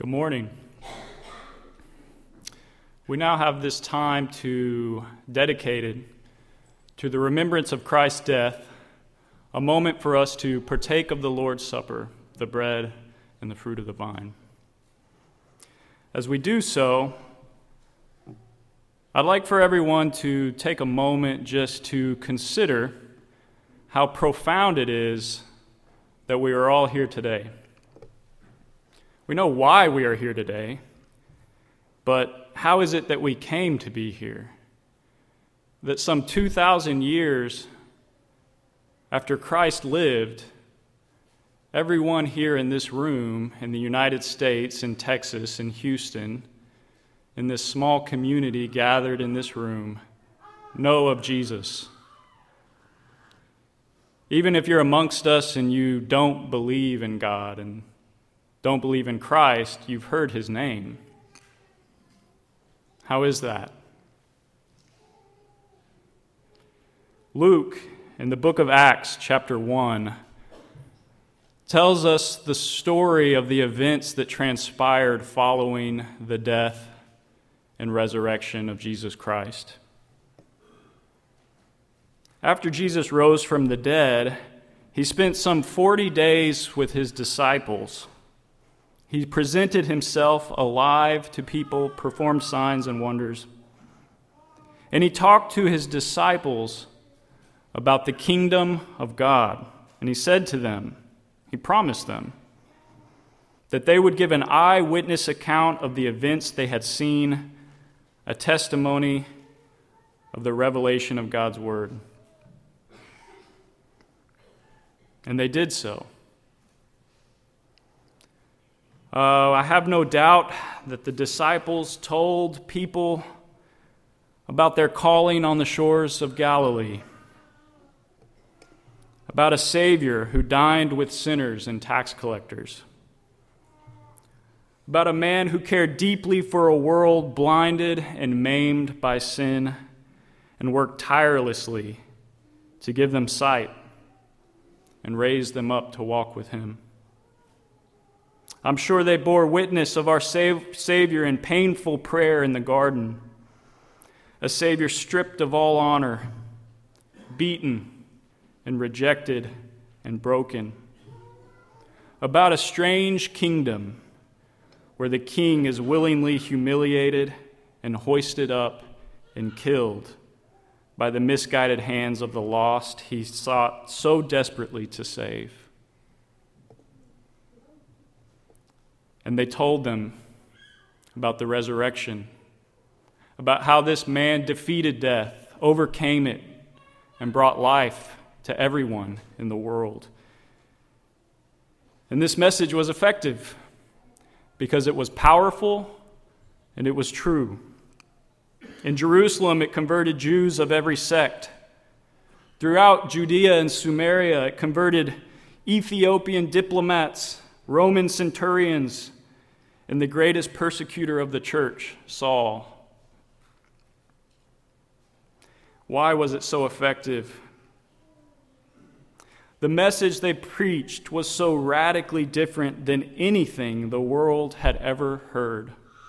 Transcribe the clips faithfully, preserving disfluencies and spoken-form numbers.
Good morning. We now have this time to dedicated to the remembrance of Christ's death, a moment for us to partake of the Lord's Supper, the bread and the fruit of the vine. As we do so, I'd like for everyone to take a moment just to consider how profound it is that we are all here today. We know why we are here today, but how is it that we came to be here? That some two thousand years after Christ lived, everyone here in this room, in the United States, in Texas, in Houston, in this small community gathered in this room, know of Jesus. Even if you're amongst us and you don't believe in God and don't believe in Christ, you've heard his name. How is that? Luke, in the book of Acts, chapter one, tells us the story of the events that transpired following the death and resurrection of Jesus Christ. After Jesus rose from the dead, he spent some forty days with his disciples. He presented himself alive to people, performed signs and wonders. And he talked to his disciples about the kingdom of God. And he said to them, he promised them, that they would give an eyewitness account of the events they had seen, a testimony of the revelation of God's word. And they did so. Uh, I have no doubt that the disciples told people about their calling on the shores of Galilee, about a Savior who dined with sinners and tax collectors, about a man who cared deeply for a world blinded and maimed by sin and worked tirelessly to give them sight and raise them up to walk with him. I'm sure they bore witness of our Savior in painful prayer in the garden, a Savior stripped of all honor, beaten and rejected and broken, about a strange kingdom where the king is willingly humiliated and hoisted up and killed by the misguided hands of the lost he sought so desperately to save. And they told them about the resurrection, about how this man defeated death, overcame it, and brought life to everyone in the world. And this message was effective because it was powerful and it was true. In Jerusalem, it converted Jews of every sect. Throughout Judea and Samaria, it converted Ethiopian diplomats, Roman centurions, and the greatest persecutor of the church, Saul. Why was it so effective? The message they preached was so radically different than anything the world had ever heard.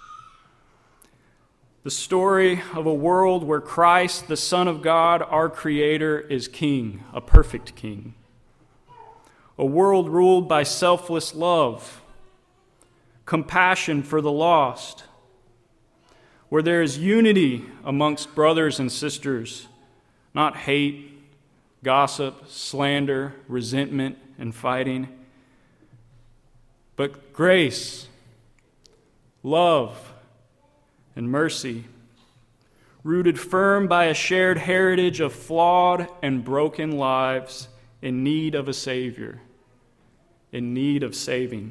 The story of a world where Christ, the Son of God, our Creator, is King, a perfect King. A world ruled by selfless love, compassion for the lost, where there is unity amongst brothers and sisters, not hate, gossip, slander, resentment, and fighting, but grace, love, and mercy, rooted firm by a shared heritage of flawed and broken lives in need of a Savior, in need of saving.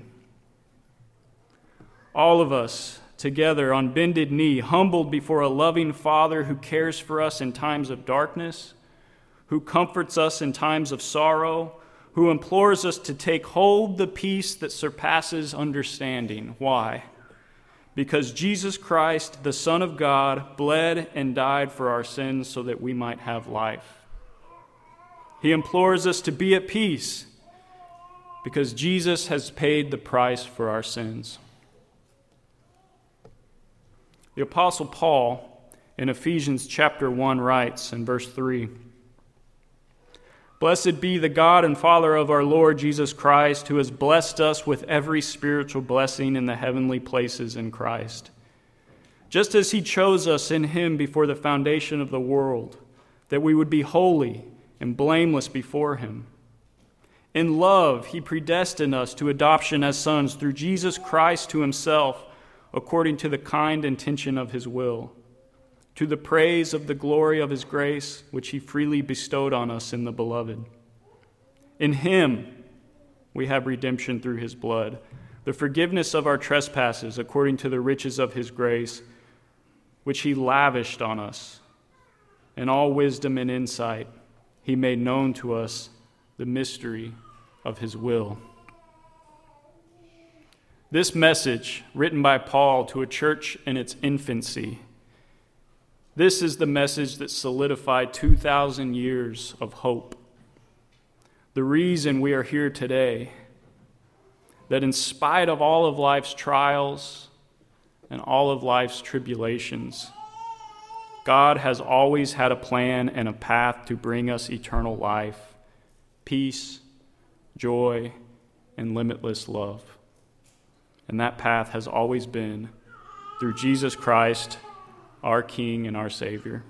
All of us together on bended knee, humbled before a loving Father who cares for us in times of darkness, who comforts us in times of sorrow, who implores us to take hold the peace that surpasses understanding. Why? Because Jesus Christ, the Son of God, bled and died for our sins so that we might have life. He implores us to be at peace because Jesus has paid the price for our sins. The Apostle Paul in Ephesians chapter one writes in verse three, "Blessed be the God and Father of our Lord Jesus Christ, who has blessed us with every spiritual blessing in the heavenly places in Christ, just as he chose us in him before the foundation of the world, that we would be holy and blameless before him. In love, he predestined us to adoption as sons through Jesus Christ to himself, according to the kind intention of his will, to the praise of the glory of his grace, which he freely bestowed on us in the Beloved. In him we have redemption through his blood, the forgiveness of our trespasses, according to the riches of his grace, which he lavished on us. In all wisdom and insight, he made known to us the mystery of his will." This message, written by Paul to a church in its infancy, this is the message that solidified two thousand years of hope. The reason we are here today, that in spite of all of life's trials and all of life's tribulations, God has always had a plan and a path to bring us eternal life, peace, joy, and limitless love. And that path has always been through Jesus Christ, our King and our Savior.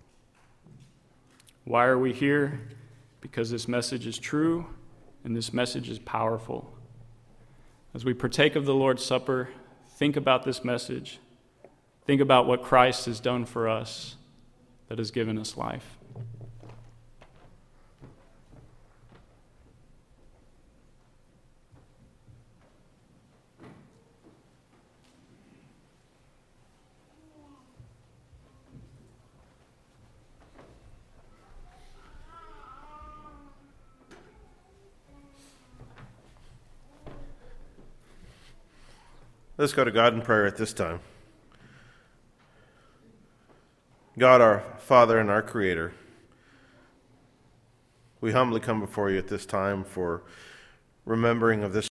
Why are we here? Because this message is true and this message is powerful. As we partake of the Lord's Supper, think about this message. Think about what Christ has done for us that has given us life. Let's go to God in prayer at this time. God, our Father and our Creator, we humbly come before you at this time for remembering of this